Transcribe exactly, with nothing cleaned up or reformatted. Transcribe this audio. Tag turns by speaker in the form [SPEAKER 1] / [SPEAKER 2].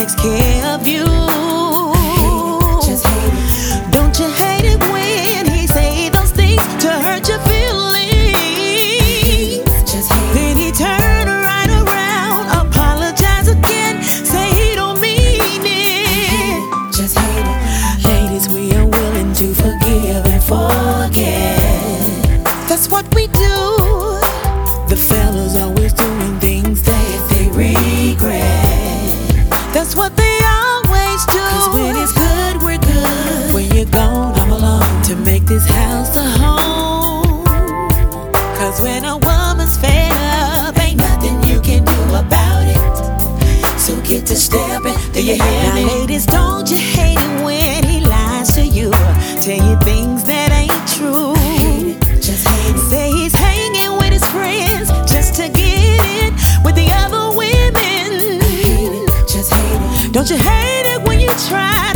[SPEAKER 1] takes care of you.
[SPEAKER 2] Just hate it.
[SPEAKER 1] Don't you hate it when he say those things to hurt your feelings?
[SPEAKER 2] Just hate it.
[SPEAKER 1] Then he turn right around, apologize again, say he don't mean it.
[SPEAKER 2] Just hate it.
[SPEAKER 1] Ladies, we are willing to forgive and forget. That's what we do. The fellas always doing things that they regret. That's what they always do. 'Cause when it's good, we're good. When you're gone, I'm alone to make this house a home. 'Cause when a woman's fed up, ain't nothing you can do about it. So get to stepping, do you hear me? Now, ladies, don't you hate it when he lies to you, tell you things that ain't true?
[SPEAKER 2] Just hate it.
[SPEAKER 1] Say he's hanging with his friends just to get in with the other women.
[SPEAKER 2] Just hate it.
[SPEAKER 1] Don't you hate it when you try